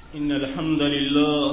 إن الحمد لله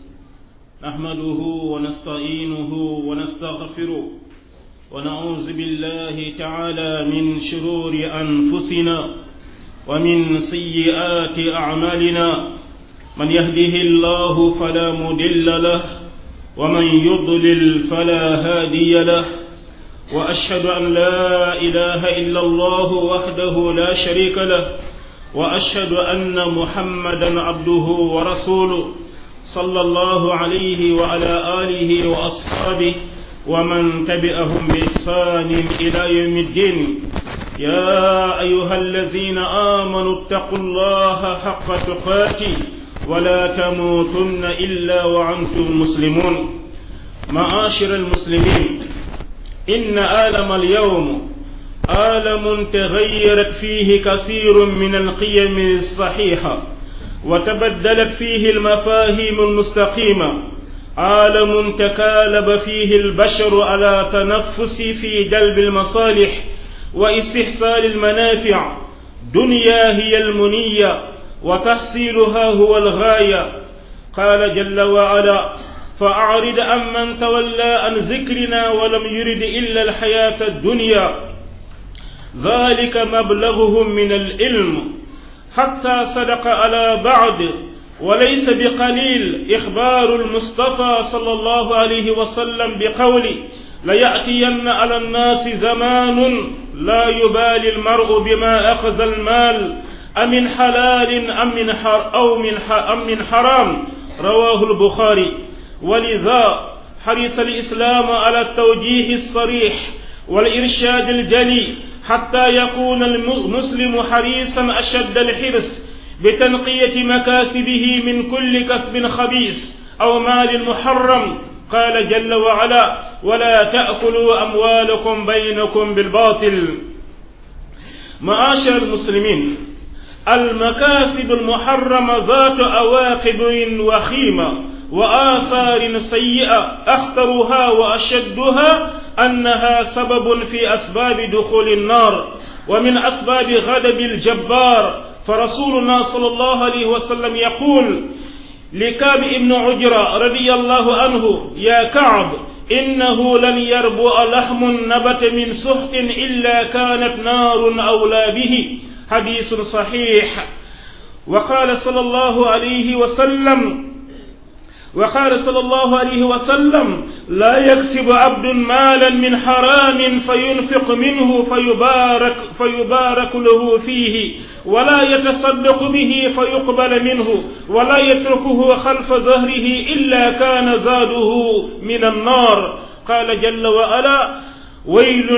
نحمده ونستعينه ونستغفره ونعوذ بالله تعالى من شرور أنفسنا ومن سيئات أعمالنا من يهده الله فلا مضل له ومن يضلل فلا هادي له وأشهد أن لا إله إلا الله وحده لا شريك له وأشهد أن محمدا عبده ورسوله صلى الله عليه وعلى آله وأصحابه ومن تبعهم بإحسان إلى يوم الدين يا أيها الذين آمنوا اتقوا الله حق تقاته ولا تموتن إلا وأنتم مسلمون. معاشر المسلمين، إن عالم اليوم عالم تغيرت فيه كثير من القيم الصحيحة وتبدلت فيه المفاهيم المستقيمة، عالم تكالب فيه البشر على تنفس في جلب المصالح واستحصال المنافع. دنيا هي المنية وتحصيلها هو الغاية. قال جل وعلا: فأعرض عمن تولى عن ذكرنا ولم يرد إلا الحياة الدنيا ذلك مبلغهم من العلم. حتى صدق على بعض، وليس بقليل إخبار المصطفى صلى الله عليه وسلم بقوله: ليأتين على الناس زمان لا يبالي المرء بما أخذ المال أمن حلال أم من حرام. رواه البخاري. ولذا حرص الإسلام على التوجيه الصريح والإرشاد الجلي حتى يكون المسلم حريصا أشد الحرص بتنقية مكاسبه من كل كسب خبيث أو مال محرم. قال جل وعلا: ولا تأكلوا أموالكم بينكم بالباطل. معاشر المسلمين، المكاسب المحرمة ذات عواقب وخيمة وآثار سيئة، أخطرها وأشدها أنها سبب في أسباب دخول النار ومن أسباب غضب الجبار. فرسولنا صلى الله عليه وسلم يقول لكعب بن عجرة رضي الله عنه: يا كعب، إنه لن يربو لحم نبت من سحت إلا كانت نار أولى به. حديث صحيح. وقال صلى الله عليه وسلم: لا يكسب عبد مالا من حرام فينفق منه فيبارك له فيه ولا يتصدق به فيقبل منه ولا يتركه خلف ظهره إلا كان زاده من النار. قال جل وعلا: ويل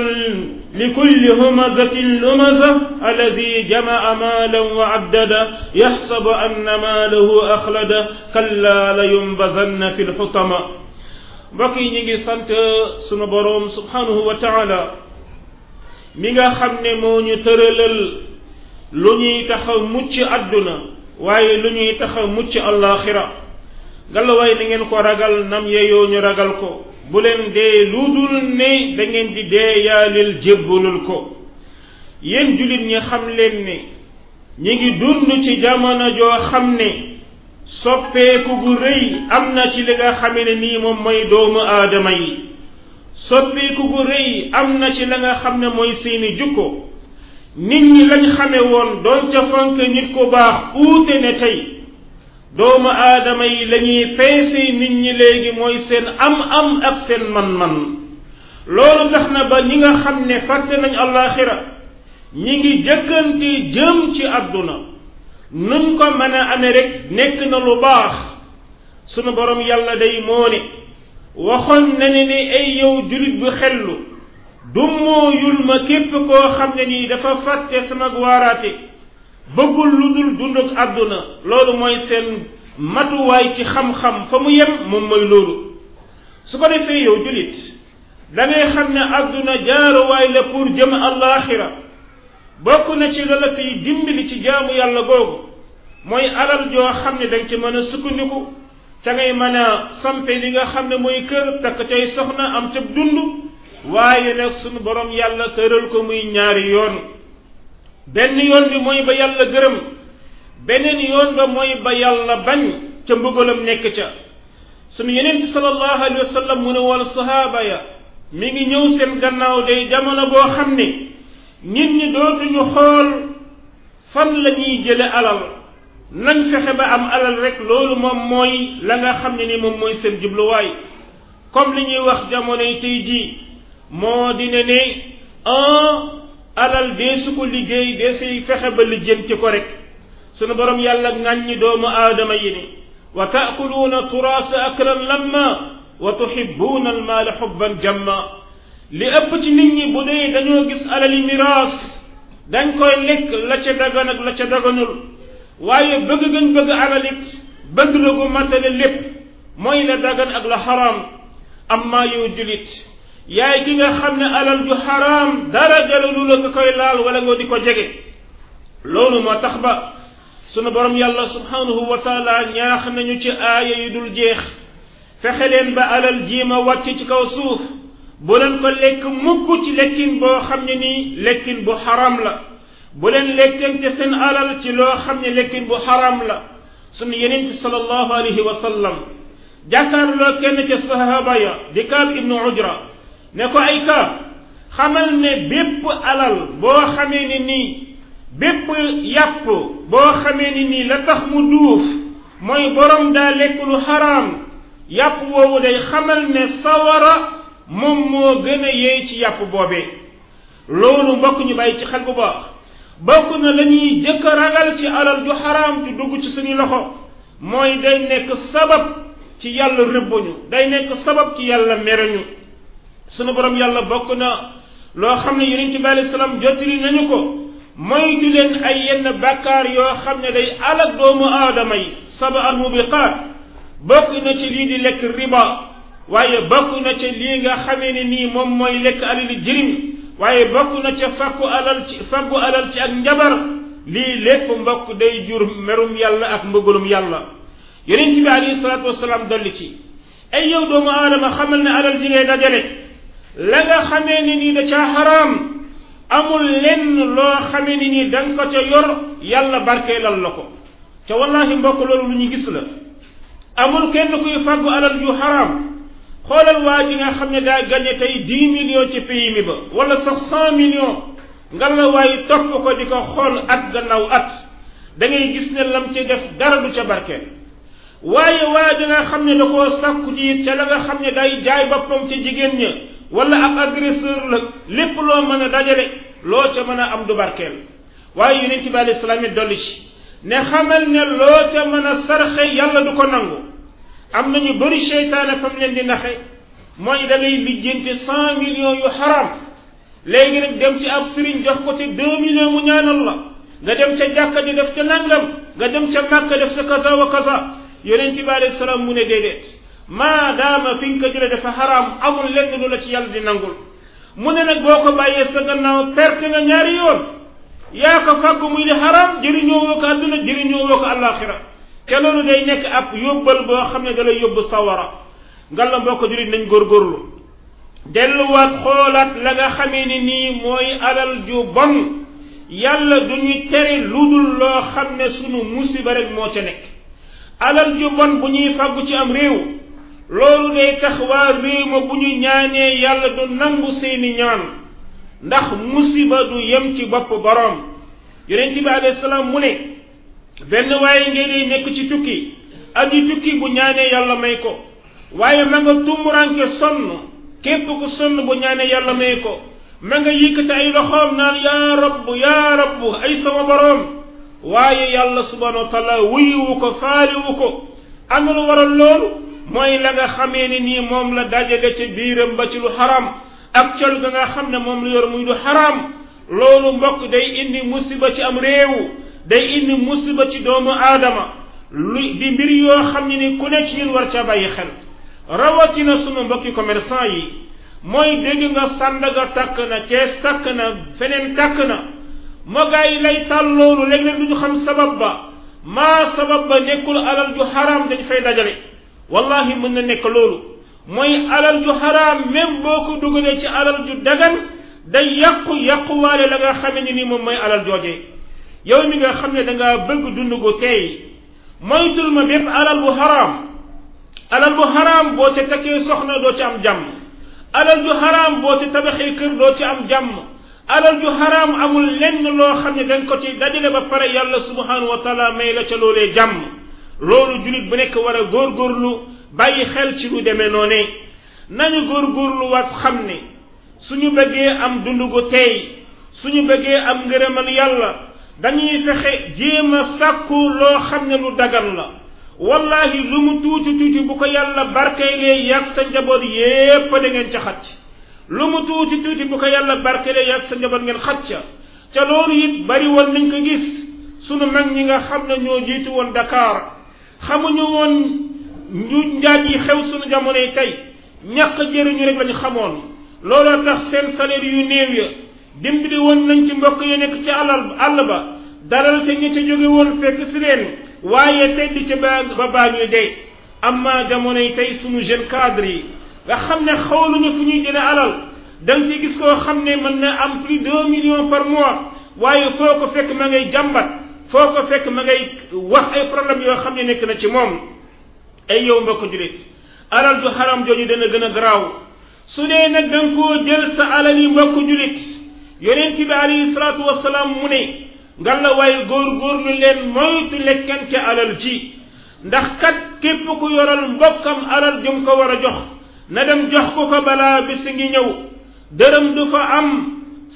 لكل همزة لمزة الذي جمع مالا وعدده يحسب أن ماله أخلده كلا لينبذن في الحطمة. mbokk yi ñu ngi sant sunu boroom subhanahu wa taala mi nga xam ne moo ñu tëralal lu ñuy tax a mucc àdduna waaye lu ñuy tax a mucc àllaaxira. ngallaawaay na ngeen ko ragal nam yeyoo ñu ragal ko. bu leen dee lu dul ne da ngeen di dee yaalil jébbalul ko. yéen jullit ñi xam leen ne ñi ngi dund ci jamono joo xam ne soppeeku gu rëy am na ci li nga xame ne nii moom mooy doomu aadama yi. soppeeku gu rëy am na ci la nga xam ne mooy seeni jukko. nit ñi lañ xame woon doon ca fonk nit ku baax uute ne tey. doomu aadama yi lañuy peese nit ñi léegi mooy seen am-am ak seen man-man. loolu tax na ba ñi nga xam ne fàtte nañ àllaaxira ñi ngi jëkkante jëm ci àdduna. nuñ ko mën a amee rek nekk na lu baax. sunu borom yàlla day moo ne waxoon na ne ay yow jullit bu xellu du mooyul ma képp koo xam ne nii dafa fàtte sama waaraate bëggul lu dul dunduk àdduna. loolu mooy seen matuwaay ci xam-xam fa mu yem moom mooy loolu. su ko defee yow jullit da ngay xam ne àdduna jaaruwaay la pour jëm àllaaxira. bokk na ci la fiy dimbali ci jaamu yàlla googu mooy alal joo xam ne danga ci mën a sukkandiku ca ngay mën a sampe li nga xam ne mooy kër takk cay soxna am ca dund. waaye nag sunu borom yàlla tëral ko muy ñaari yoon. benn yoon bi mooy ba yàlla gërëm beneen yoon ba mooy ba yàlla bañ ca mbugalam nekk ca sunu yeneen sallallahu alayhi wa sallam mu ne woon sahaaba ya mi ngi ñëw seen gannaaw day jamono boo xam ne nit ñi dootuñu xool fan la ñuy jële alal nañ fexe ba am alal rek loolu moom mooy la nga xam ne ni moom mooy seen jubluwaay comme li ñuy wax jamonoy tey jii moo dina ne alal dee su ko liggéey dee say fexe ba lijjanti ko rek sunu borom yàlla ŋàññi doomu aadama yi ni wa taakuluuna turaasa aklan lamma wa tuhibbuuna almaala xubban jamma li ëpp ci nit ñi bu dee dañoo gis alali miraas dañ koy lekk la ca dagan ak la ca daganul waaye bëgg gën bëgg alalit bëgg la gu matale lépp mooy la dagan ak la xaraam amma yow julit yaay ki nga xam ne alal ju xaraam dara jalalu la nga koy laal wala nga di ko jege loolu moo tax ba sunu borom yàlla subhanahu wa taala ñaax nañu ci aaya yu dul jeex fexe leen ba alal jiima wàcc ci kaw suuf bu leen ko lekk mukk ci lekkin boo xam ne nii lekkin bu xaram la bu leen lekkante seen alal ci loo xam ne lekkin bu xaram la sunu yeneen sallallahu alayhi wa sallam jàkkaarloo kenn ca sahaba ya di Kaab ibnu Ujra ne ko ay Kaab xamal ne bépp alal boo xamee ne nii bépp yàpp boo xamee ni nii la tax mu duuf mooy borom daa lekk lu xaraam yàpp woowu day xamal ne sawara moom moo gën a yeey ci yàpp boobee loolu mbokk ñu bàyyi ci xel bu baax bokk na la ñuy jëkk a ragal ci alal ju xaraam ju dugg ci suñu loxo mooy day nekk sabab ci yàlla rëbbuñu day nekk sabab ci yàlla mereñu sunu borom yàlla bokk na loo xam ne yonent bi alayhi salaam jottali nañu ko moytu leen ay yenn bàkkaar yoo xam ne day alak doomu aadama yi saba al mubiqaat bokk na ci lii di lekk riba waaye bokk na ci lii nga xamee ne nii moom mooy lekk alali jirim waaye bokk na ca faggu alal ci ak njabar lii lépp mbokk day jur merum yàlla ak mbëggalum yàlla yonent bi alayhi salaatu wasalaam dolli ci ay yow doomu aadama xamal ne alal ji ngay dajale la nga xamee ne nii da caa xaraam amul lenn loo xamee ni nii da nga ko ca yor yàlla barkeelal la ko ca wallahi mbokk loolu lu ñu gis la amul kenn kuy fàggu alal ju xaraam xoolal waa ji nga xam ne daa gagné tey 10 millions ci pays mi ba wala sax 100 millions nga la waaye topp ko di ko xool at gannaaw at da ngay gis ne lam ci def dara du ca barkeel waaye waa ji nga xam ne da koo sàkku ji ca la nga xam ne day jaay boppam ca jigéen ña wala ab agresseur la lépp loo mën a dajale loo ca mën a am du barkeel waaye yonent bi alayhi salaam it dolli ci ne xamal ne loo ca mën a sarxe yàlla du ko nangu am nañu bëri seytaane fam leen di naxe mooy da ngay lijjanti 100 millions yu xaraam léegi nag dem ci ab sëriñ jox ko ci 2 millions mu ñaanal la nga dem ca jàkka di def ca nangam nga dem ca màkka def sa kaza wa kaza yonent bi alayhi salaam mu ne déedéet maadaama fi nga ko jëlee dafa xaraam amul lenn lu la ci yàlla di nangul mu ne nag boo ko bàyyee sa gannaaw perte nga ñaari yoon yaa ko fàggu muy di xaraam jëriñoo woo ko àdduna jëriñoo woo ko àllaaxira te loolu day nekk ab yóbbal boo xam ne da lay yóbbu sawara ngal la mbokk jurit nañ góorgóorlu delluwaat xoolaat la nga xamee ni nii mooy alal ju bon yàlla du ñuy tere lu dul loo xam ne sunu musiba rek moo ca nekk alal ju bon bu ñuy fàggu ci am réew loolu day tax waa réew ma bu ñu ñaanee yàlla du nangu seeni ñaan ndax musiba du yem ci bopp boroom yonent bi alayhi salaam mu ne benn waaye ngeen day nekk ci tukki aji tukki bu ñaanee yàlla may ko waaye ma nga tumuranke sonn képp ku sonn bu ñaanee yàlla may ko ma nga yëkkati ay loxoom naan yaa rabb ay sama boroom waaye yàlla subhanahu wa taala wuyuwu ko faaliwu ko am lu waral loolu mooy la nga xamee ni nii moom la dajale ca biiram ba ci lu xaram ak col ga nga xam ne moom la yor muy lu xaram loolu mbokk day indi musiba ci am réew day indi musiba ci doomu aadama lu di mbir yoo xam ne ni ku ne ci ñun war ca bàyyi xel rawatina sunu mbokki commerçant yi mooy dégg nga Sandaga takk na Cees takk na feneen takk na moo gaa yi lay tal loolu léeg-léeg du ñu xam sabab ba nekkul alal ju xaraam dañ fay dajale wallahi mën na nekk loolu mooy alal ju xaraam même boo ko dugalee ci alal ju dagan day yàquwaale la nga xamee ni moom mooy alal joojee yow mi nga xam ne dangaa bëgg dund gu teey moytul ma bépp alal bu xaraam. alal bu xaraam boo ca takkee soxna doo ci am jàmm. alal ju xaraam boo ci tabaxee kër doo ci am jàmm. alal ju xaraam amul lenn loo xam ne danga ko ci dajale ba pare yàlla subhanahu wa taala may la ca loolee jàmm. loolu julit bu nekk war a góorgóorlu bàyyi xel ci lu demee noonee nañu góorgóorlu waat xam ne suñu bëggee am dund gu teey suñu bëggee am ngërëmal yàlla dañuy fexe jéem a sàkku loo xam ne lu dagan la. wallahi lu mu tuuti tuuti bu ko yàlla barkeelee yàgg sa njaboot yépp da ngeen ca xacc. lu mu tuuti tuuti bu ko yàlla barkeelee yàgg sa njaboot ngeen xacc ca loolu it bari woon nañ ko gis sunu mag ñi nga xam ne ñoo jiitu woon Dakar xamuñu woon njuuj njaaj yi xew sunu jamonoy tey ñàkk jëriñu rek lañu xamoon. looloo tax seen salaire yu néew ya dimbali woon nañ ci mbokk yi nekk ci àll ba dalal ca ñi ca jóge woon fekk si leen waaye tedd ca ba baa ñuy dee. amma jamonoy tey sunu jeune cadre yi nga xam ne xawluñu fu ñuy jële alal da nga ci gis koo xam ne mën na am plus de 2 millions par mois waaye foo ko fekk ma ngay jàmbat foo ko fekk ma ngay wax ay problème yoo xam ne nekk na ci moom. ay yow mbokk julit alal ju xaram jooju dana gën a garaaw su dee nag da nga koo jël sa alal yi mbokk julit yonent bi alayhi salaatu wasalaam mu ne ngal la waaye góorgóorlu leen moytu lekkante alal ci ndax kat képp ku yoral mbokkam alal jum ko war a jox na dem jox ko ko balaa bis ngi ñëw. dërëm du fa am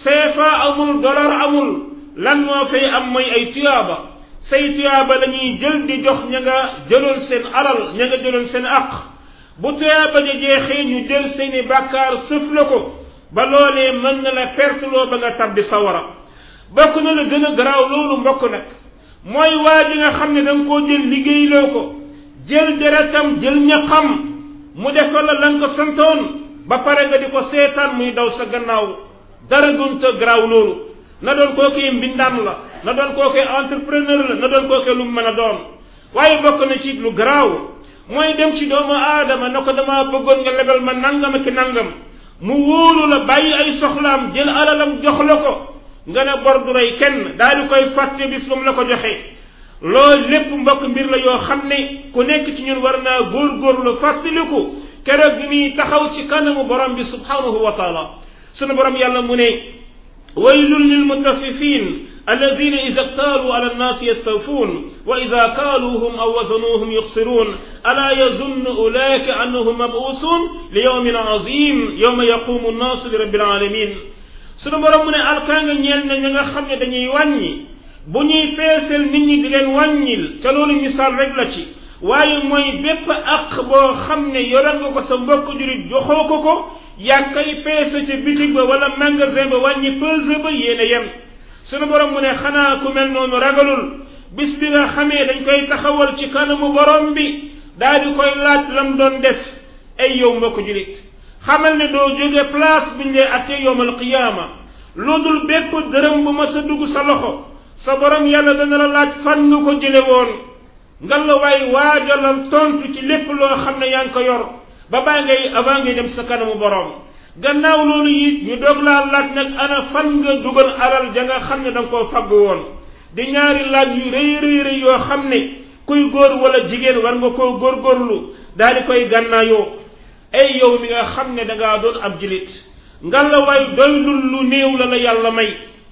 CFA amul dollar amul lan moo fay am mooy ay tuyaaba. say tuyaaba la ñuy jël di jox ña nga jëloon seen alal ña nga jëloon seen àq bu tuyaaba ja jeexee ñu jël seeni bàkkaar sëf la ko ba loolee mën na la perteloo ba nga tabbi sawara. bokk na la gën a garaaw loolu mbokk nag mooy waa ji nga xam ne da nga koo jël liggéeyloo ko jël deretam jël ñaqam mu defal la nga ko santoon ba pare nga di ko seetaan muy daw sa gannaaw dara gunta garaaw loolu. na doon kookee mbindaan la na doon kookee entrepreneur la na doon kookee lu mu mën a doon waaye bokk na ci lu garaaw mooy dem ci doomu aadama na ko dama bëggoon nga lebal ma nangam ak nangam mu wóolu la bàyyi ay soxlaam jël alalam jox la ko nga ne bor du rey kenn daal di koy fàtte bis lu mu la ko joxee. loolu lépp mbokk mbir la yoo xam ne ku nekk ci ñun war naa góorgóorlu fàttaliku keroog bi muy taxaw ci kanamu borom bi subhanahu wa taala. sunu borom yàlla mu ne waylun lil mutaffifin alladina ida ktaaluu ala annaasi yastawfuun wa ida kaaluuhum aw wazanuuhum yuxsiruun alaa yazunnu ulaika annahum mabuusuun li yawmin azim yawma yaqumu nnaasu li rabbil alamin. sunu borom mu ne alkaanga ñeel na ñi nga xam ne dañuy wàññi bu ñuy peeseel nit ñi di leen wàññil ca loolu misaal rek la ci waaye mooy bépp aq boo xam ne yoral nga ko sa mbokk jurit joxoo ko ko yaa kay peese ca bitig ba wala magasin ba wàññi pesé ba yéen a yem. sunu borom mu ne xanaa ku mel noonu ragalul bis bi nga xamee dañ koy taxawal ci kanamu borom bi daal di koy laaj lam doon def. ay yow mbokk julit xamal ne doo jóge place biñ lay attee yowmal qiyaama lu dul bépp dërëm bu ma sa dugg sa loxo sa borom yàlla dana la laaj fan nga ko jële woon. ngal la waay waajalal tontu ci lépp loo xam ne yaa ngi ko yor ba baa ngay avant ngay dem sa kanamu borom. gannaaw loolu it ñu doog laa laaj nag ana fan nga dugal alal ja nga xam ne da nga koo fagg woon di ñaari laaj yu rëy yoo xam ne kuy góor wala jigéen war nga koo góorgóorlu daal di koy gànnaayoo. ay yow mi nga xam ne da ngaa doon ab jilit ngal la waay doylul lu néew la yàlla may.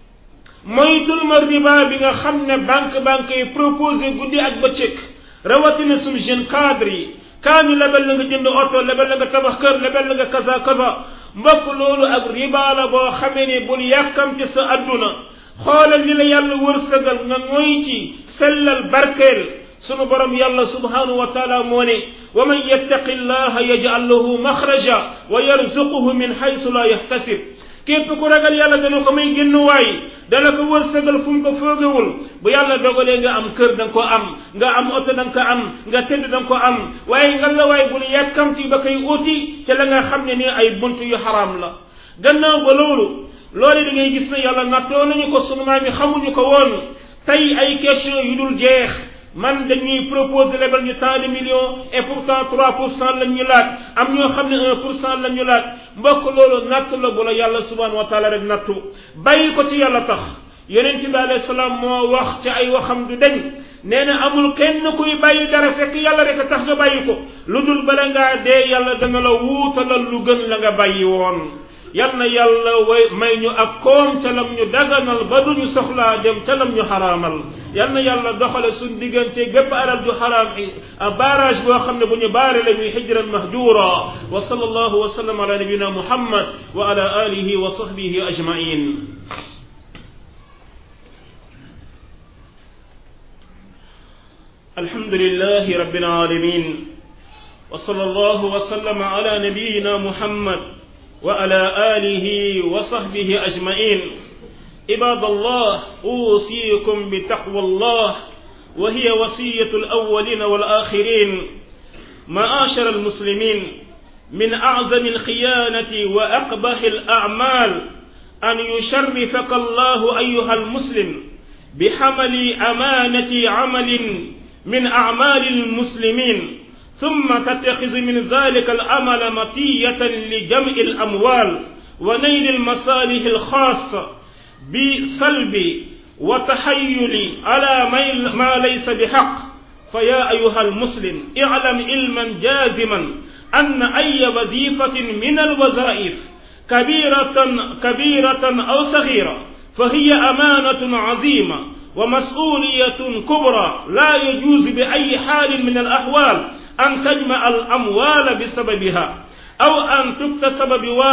moytul ma riba bi nga xam ne banque yi proposé guddi ak bëccëg rawatina suñu jeune cadre yi kaa ñu lebal la nga jënd oto lebal la nga tabax kër lebal la nga kaza mbokk loolu ak riba la boo xamee ne bul yàkkamte sa adduna xoolal li la yàlla wërsëgal nga ngoy ci sellal barkeel. sunu borom yàlla subhanahu wa taala moo ne wa man yattaqi llaha yaj'al lahu maxraja wa yarzuquhu min haysu la yahtasib. képp ku ragal yàlla dana ko may génnuwaay dana ko wërsëgal fu mu ko foogewul bu yàlla dogalee nga am kër da nga ko am nga am oto da nga ko am nga tëdd da nga ko am waaye nga la waay bul yàkkamti ba koy uti ca la nga xam ne nii ay bunt yu xaraam la. gannaaw ba loolu da ngay gis ne yàlla nattoo nañu ko sunu maam yi xamuñu ko woon tey ay question yu dul jeex. man dañuy proposer lebal ñu tant de millions et pourtant 3% lañ ñu laaj am ñoo xam ne 1% lañ ñu laaj mbokk loolu natt la bu la yàlla subhanahu wa taala rek nattu bàyyi ko ci yàlla tax yonent bi alayhi salaam moo wax ci ay waxam du dañ nee na amul kenn kuy bàyyi dara fekk yàlla rek a tax nga bàyyi ko lu dul bala ngaa dee yàlla dana la wuutalal lu gën la nga bàyyi woon yal na yàlla may ñu ak koom ca lam ñu daganal ba duñu soxlaa dem ca lam ñu xaraamal yal na yàlla doxale suñ digganteeg bépp alal ju xaraam barrage boo xam ne bu ñu baare la muy hijran mahjura wa sallallahu wa sallam ala nabiyina muhammad wa ala alihi wa sahbihi ajmain alhamdulillahi rabbil alamin wa sallallahu wa sallam ala nabiyina muhammad وعلى آله وصحبه أجمعين عباد الله أوصيكم بتقوى الله وهي وصية الأولين والآخرين معاشر المسلمين من أعظم الخيانة وأقبح الأعمال أن يشرفك الله أيها المسلم بحمل أمانة عمل من أعمال المسلمين ثم تتخذ من ذلك العمل مطية لجمع الأموال ونيل المصالح الخاصة بسلب وتحيل على ما ليس بحق فيا أيها المسلم اعلم علما جازما أن أي وظيفة من الوظائف كبيرة أو صغيرة فهي أمانة عظيمة ومسؤولية كبرى لا يجوز بأي حال من الأحوال أن تجمع الأموال بسببها أو أن تكتسب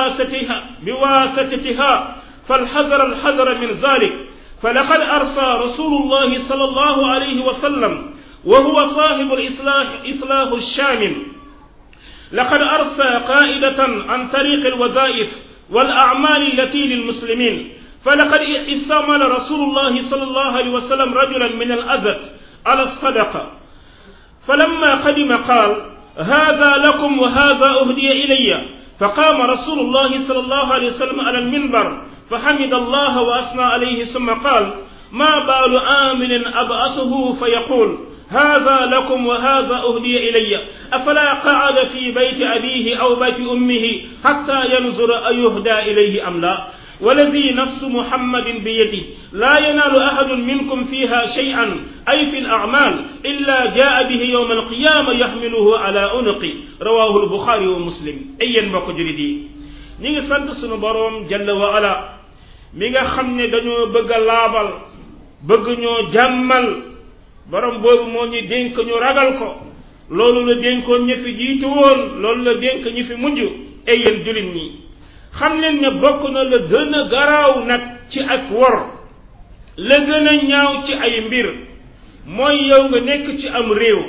بواسطتها فالحذر من ذلك فلقد أرسى رسول الله صلى الله عليه وسلم وهو صاحب الإصلاح الشامل لقد أرسى قائدة عن طريق الوظائف والأعمال التي للمسلمين فلقد استعمل رسول الله صلى الله عليه وسلم رجلا من الأزد على الصدقة فلما قدم قال هذا لكم وهذا أهدي إلي فقام رسول الله صلى الله عليه وسلم على المنبر فحمد الله وأثنى عليه ثم قال ما بال آمن أبأسه فيقول هذا لكم وهذا أهدي إلي أفلا قعد في بيت أبيه أو بيت أمه حتى ينظر أيهدى إليه أم لا والذي نفس محمد بيده لا ينال أحد منكم فيها شيئا أي في الأعمال إلا جاء به يوم القيامة يحمله على عنقه رواه البخاري ومسلم أي mbokk jullit yi ñi ngi sant sunu boroom jalla wa ala mi nga xam ne dañoo bëgg a laabal bëgg ñoo jàmmal boroom boobu moo ñu dénk ñu ragal ko loolu la dénkoon ñi fi jiitu woon loolu la dénk ñi fi mujj ay yéen jullit ñi xam leen ne bokk na la gën a garaaw nag ci ak wor la gën a ñaaw ci ay mbir mooy yow nga nekk ci am réew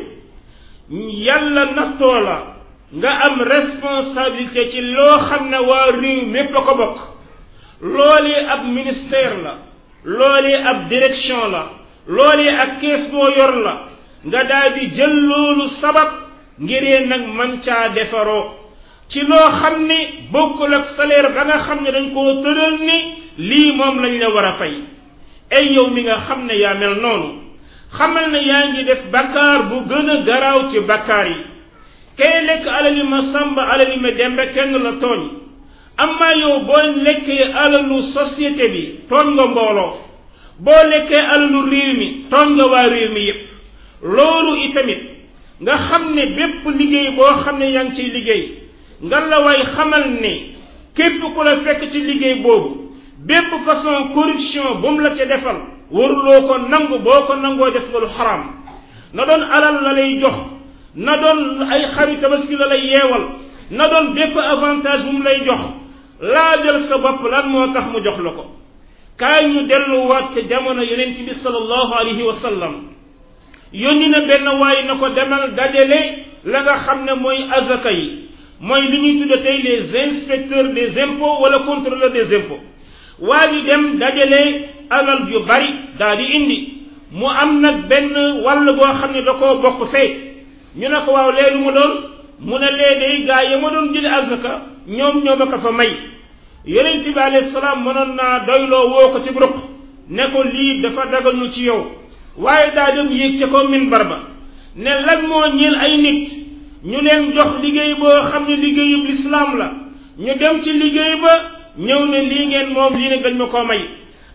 yàlla nattoo la nga am responsabilité ci loo xam ne waa réew mépp a ko bokk loolee ab ministère la loolee ab direction la loolee ak kees boo yor la nga daal di jël loolu sabab ngiree nag man caa defaroo ci loo xam ni bokkul ak salaire ba nga xam ne dañ koo tëral ni lii moom lañ la war a fay ay yow mi nga xam ne yaa mel noonu xamal ne yaa ngi def bakkaar bu gën a garaaw ci bakkaar yi kay lekk alali ma sàmba alali ma dembe kenn la tooñ amma yow boo lekkee alalu société bi tooñ nga mbooloo boo lekkee alalu réew mi tooñ nga waa réew mi yépp loolu itamit nga xam ne bépp liggéey boo xam ne yaa ngi ciy liggéey nga la way xamal ne képp ku la fekk ci liggéey boobu bépp façon corruption bu mu la ca defal waruloo ko nangu boo ko nangoo def nga lu xaraam na doon alal la lay jox na doon ay xari tabaski la lay yeewal na doon bépp avantage bu mu lay jox laajal sa bopp lan moo tax mu jox la ko kaay ñu delluwaat ca jamono yonent bi sallallahu alayhi wa sallam yónni na benn waay na ko demal dajale la nga xam ne mooy azaka yi mooy li ñuy tudde tey les inspecteurs des impôts wala contrôleurs des impôts waa ji dem dajale alal yu bari daal di indi mu am nag benn wàll boo xam ne da koo bokk fee ñu ne ko waaw léegi mu doon mu ne léegi gaa yi ma doon jëli azaka ñoom ñoo ma ko fa may yonent bi alayhi salaam mënoon naa doyloo woo ko ci ruq ne ko lii dafa daganul ci yow waaye daa dem yéeg ca ko minbar ba ne lan moo ñeel ay nit ñu leen jox liggéey boo xam ne liggéeyub lislaam la ñu dem ci liggéey ba ñëw ne lii ngeen moom lii ne dañ ma koo may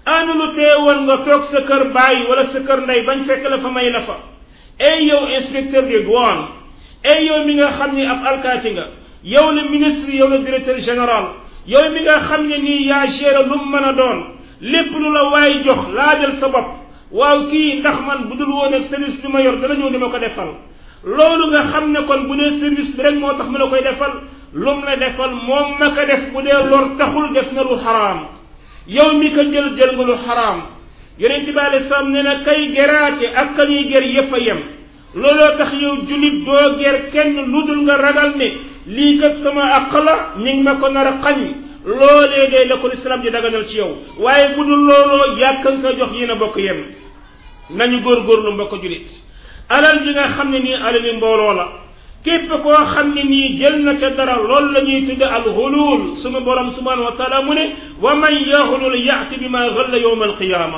ana lu teewoon nga toog sa kër baay wala sa kër ndey bañ fekk la fa may la fa ay yow inspecteur des douanes ay yow mi nga xam ni ab alkaati nga yow le ministre yow le directeur général yow mi nga xam ne nii yaa géré lu mu mën a doon lépp lu la waay jox laajal sa bopp waaw kii ndax man bu dul woon ak service bi ma yor dana ñëw di ma ko defal loolu nga xam ne kon bu dee service bi rek moo tax ma la koy defal lum la defal moom ma ko def bu dee lor taxul def na lu xaraam yow mi ko jël nga lu xaraam yonent bi alayhi salaam ne na kay geraate ak ka ñuy ger yépp a yem looloo tax yow jullit doo ger kenn lu dul nga ragal ne lii kat sama àq la ñi ngi ma ko nar a xañ loolee day la ko lislaam di daganal ci yow waaye bu dul looloo yàkkan ko jox yéen a bokk yem nañu góorgóorlu mbokk jullit alal ji nga xam ne nii alali mbooloo la képp koo xam ne nii jël na ca dara loolu la ñuy tudde alxulul sunu borom subhanahu wa taala mu ne wa man yaxulul yaati bi ma xalla yowma alqiyaama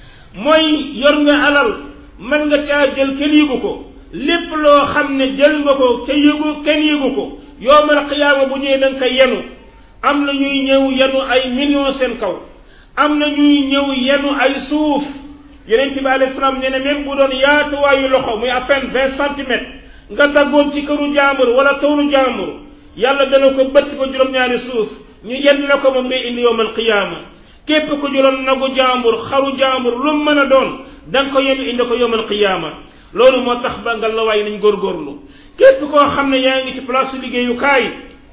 mooy yor nga alal mën nga caa jël kenn yëgu ko lépp loo xam ne jël nga ko ca yëgu kenn yëgu ko yowmal qiyaama bu ñëwee da nga koy yenu am na ñuy ñëw yenu ay millions seen kaw am na ñuy ñëw yenu ay suuf yonent bi alayhi salaam nee na même bu doon yaatuwaayu loxo muy à peine 20 centimètres nga daggoon ci këru jaambur wala toolu jaambur yàlla dana ko bëtt ko juróom-ñaari suuf ñu yenn la ko moom ngay indi yowmal qiyaama képp ku jëloon nagu jaambur xaru jaambur lu mën a doon da nga ko yenn indi ko yowmal qiyaama loolu moo tax ba nga la waay nañ góorgóorlu képp koo xam ne yaa ngi ci place liggéeyukaay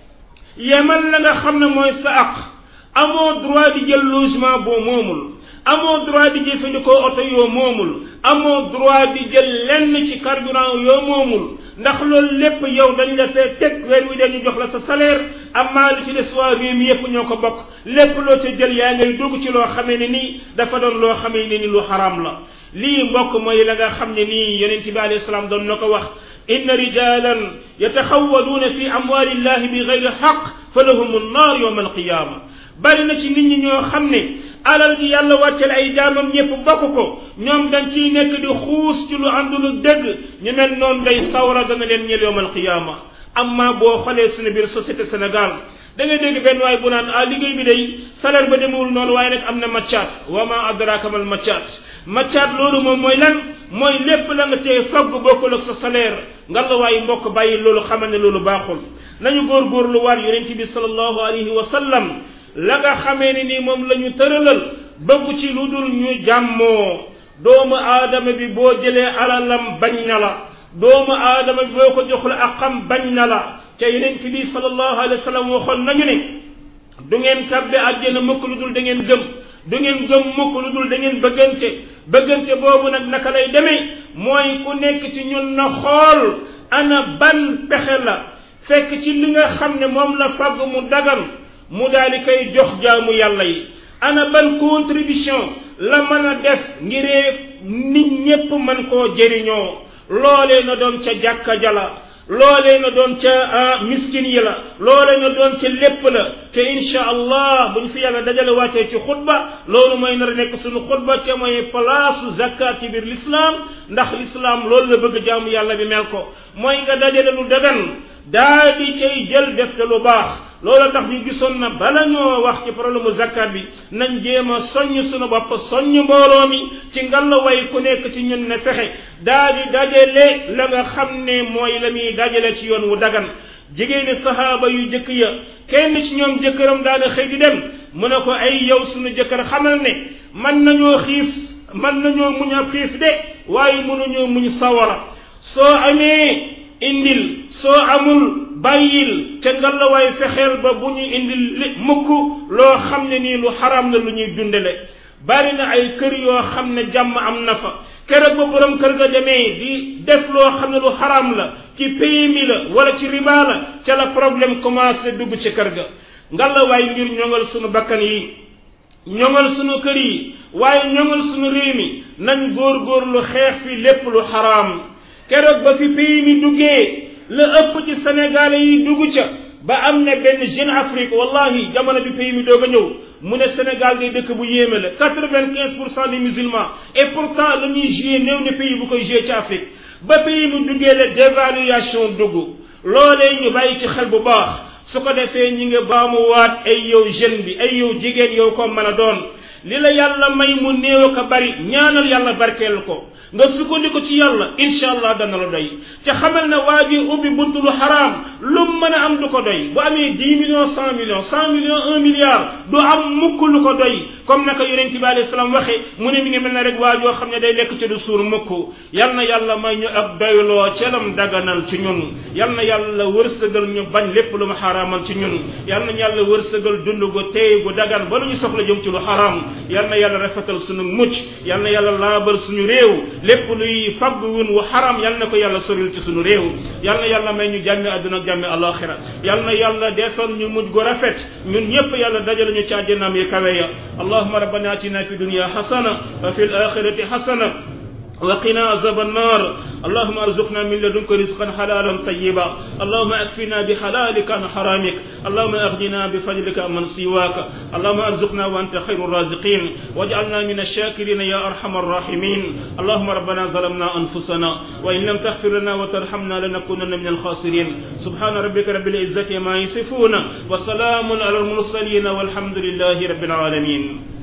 yemal la nga xam ne mooy sa aq amoo droit di jël logement boo moomul amoo droit di jëfandikoo oto yoo moomul amoo droit di jël lenn ci carburant yoo moomul ndax loolu lépp yow dañ la fee teg weer wi dañu jox la sa salaire amaa lu ci des waa réew mi yépp ñoo ko bokk lépp loo ca jël yaa ngay dugg ci loo xamee ne nii dafa doon loo xamee ne ni lu xaraam la lii mbokk mooy la nga xam ne nii yonent bi alayhi salaam doon na ko wax inna rijalan yataxawaluuna fi amwali illahi bi gayri xaq fa lahum annaar yowma alqiyaama bari na ci nit ñi ñoo xam ne alal gi yàlla wàccale ay jaamam ñëpp bokk ko ñoom dañ ciy nekk di xuus ci lu àndul dëgg ñu mel noonu day sawra dana leen ñeel yowma alqiyaama amma boo xoolee suñu biir société Sénégal da ngay dégg benn waay bu naan liggéey bi day salaire ba demewul noonu waaye nag am na maccaat wa ma adraka mal maccaat loolu moom mooy lan mooy lépp la nga cee fagg bokkul ak sa salaire nga la waaye mbokk bàyyi loolu xamal ne loolu baaxul nañu góorgóorlu waat yonent bi sallallahu alayhi wa sallam la nga xamee ne nii moom la ñu tëralal bëgg ci lu dul ñu jàmmoo doomu aadama bi boo jëlee alalam bañ na la doomu aadama bi boo ko joxul aqam bañ na la te yonent bi sallallahu alayhi wa sallam waxoon nañu ne du ngeen tabbe àjjana mukk lu dul da ngeen gëm du ngeen gëm mukk lu dul da ngeen bëggante boobu nag naka lay demee mooy ku nekk ci ñun na xool ana ban pexe la fekk ci li nga xam ne moom la fagg mu dagan mu daal di koy jox jaamu yàlla yi ana ban contribution la mën a def ngiree nit ñépp mën koo jëriñoo loolee na doon ca jàkka jala loolee na doon ca miskin yi la loolee na doon ca lépp la te insha allah buñ fi yàlla dajale waatee ci xutba loolu mooy nar a nekk suñu xutba ca mooy place zakat ci biir l'islam ndax l'islam loolu la bëgg jaamu yàlla bi mel ko mooy nga dajale lu dagan daa di cay jël def te lu baax loolu tax ñu gisoon na bala ñoo wax ci problème mu zakat bi nañ jéem a soññ suñu bopp soññ mbooloo mi ci ngalla way ku nekk ci ñun ne fexe daa di dajale la nga xam ne mooy la muy dajale ci yoon wu dagan jigéeni sahaaba yu jëkk ya kenn ci ñoom jëkkëram daana xëy di dem mu ne ko ay yow suñu jëkkër xamal ne mën nañoo muñ ab xiif de waaye mënuñoo muñ sawara soo amee indil soo amul bàyyil ca ngalawaay fexeel ba bu ñuy indil mukk loo xam ne nii lu xaraam la lu ñuy dundale bari na ay kër yoo xam ne jàmm am na fa keroog ba borom kër ga demee di def loo xam ne lu xaraam la ci PMI la wala ci riba la ca la problème commencé dugg ci kër ga ngalawaay ngir ñoŋal sunu bakkan yi ñoŋal sunu kër yi waaye ñoŋal sunu réew mi nañ góorgóorlu xeex fi lépp lu xaraam keroog ba fi PMI duggee la ëpp ci Sénégalais yi dugg ca ba am na benn Jeune Afrique wallahi jamono bi PMI doog a ñëw mu ne Sénégal day dëkk bu yéeme la 95% des musulmans et pourtant la ñuy joué néew ne pays bu koy joué ci Afrique ba PMI duggee la dévaluation dugg loolee ñu bàyyi ci xel bu baax su ko defee ñi nga baamuwaat ay yow jeune bi ay yow jigéen yow ko mën a doon li la yàlla may mu néew ko bari ñaanal yàlla barkeel ko nga sukkandiku ci yàlla incha allah dana la doy ca xamal ne waa ji ubbi buntu lu xaraam lu mën a am du ko doy bu amee 10 millions 100 millions 100 millions 1 milliard du am mukk lu ko doy comme naka yonent bi alayhi salaam waxe mu ne mi ngi mel ne rek waa joo xam ne day lekk ci du suur mukk yal na yàlla may ñu ak doyloo celam daganal ci ñun yal na yàlla wërsëgal ñu bañ lépp lu mu xaraamal ci ñun yal na yàlla wërsëgal dund gu teey gu dagan ba lu ñu soxla jëm ci lu xaraam yal na yàlla rafetal suñu mucc yal na yàlla laabal suñu réew lépp luy fagg wun wu xaraam yal na ko yàlla soril ci suñu réew yal na yàlla may ñu jàmmi àdduna ak jàmmi alaxira yal na yàlla defal ñu mujj gu rafet ñun ñëpp yàlla dajal ñu ci àjjanaam yi kawe ya allahumma rabbana atina fi dunya hasana wa fil akhirati hasana وقنا عذاب النار اللهم ارزقنا من لدنك رزقا حلالا طيبا اللهم اكفنا بحلالك عن حرامك اللهم اغننا بفضلك عمن سواك اللهم ارزقنا وانت خير الرازقين واجعلنا من الشاكرين يا ارحم الراحمين اللهم ربنا ظلمنا انفسنا وان لم تغفر لنا وترحمنا لنكونن من الخاسرين سبحان ربك رب العزه ما يصفون وسلام على المرسلين والحمد لله رب العالمين